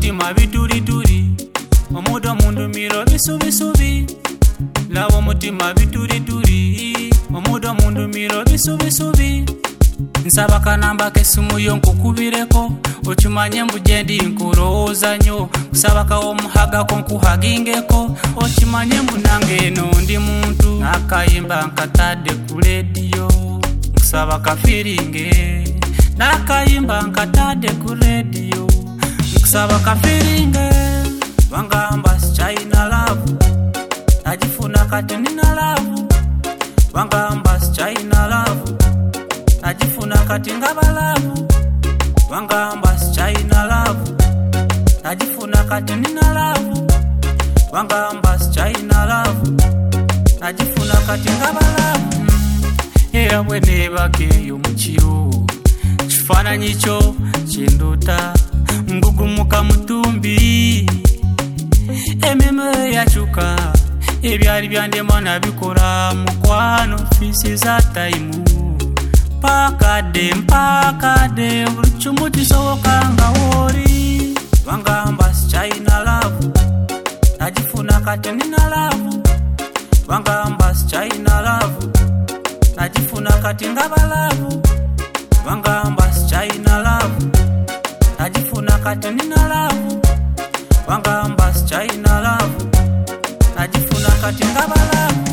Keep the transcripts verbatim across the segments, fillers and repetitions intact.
mutima bituri turi omudo mundu miro bisubi subi lawo mutima bituri turi omudo mundu miro bisubi subi nsaba kanamba kesumu yonko kubireko ochumanye mbujendi nkuroza nyo kusaba ka omuhaga konkuhagingeko ochimanye mbunange no ndi muntu nakayimba nkatade ku radio kusaba ka feelinge nakayimba nkatade ku radio kusaba ka feelinge wangamba China love najifuna kati nina love wangamba China love najifuna kati ngaba love wangamba China love najifuna kati nina love wangamba China love najifuna kati ngaba love era bwene bake yomuchiro chifana nyicho chinduta ngugumuka mutumbi ememe yachuka ebyali byandema nabikora mukwano fisi za time pakade mpakade uruchumuti sowoka ngawori wangamba China love najifuna kati nina love wangamba China love najifuna kati ngaba love wangamba China love najifuna kati nina love wangamba China love najifuna kati ngaba love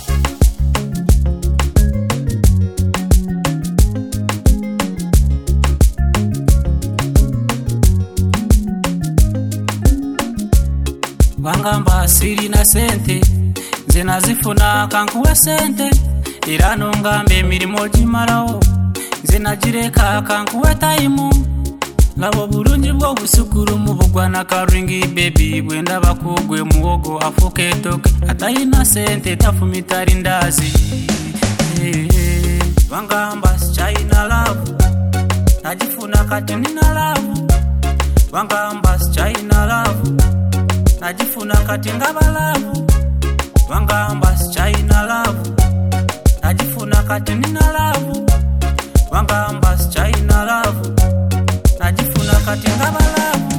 wangamba siri na sente nze nazifuna kankuwe sente era nongambe emirimo gimarawo nze nagireka kankuwe time labo bulungi bwo busukuru mu bugwana karingi baby bwenda bakugwe muwogo afuke toke atayina sente tafumitari ndazi hey, hey. wangamba China love najifuna kati nina love wangamba China love najifuna kati ngaba love wangamba China love najifuna kati nina love wangamba China love najifuna kati ngaba love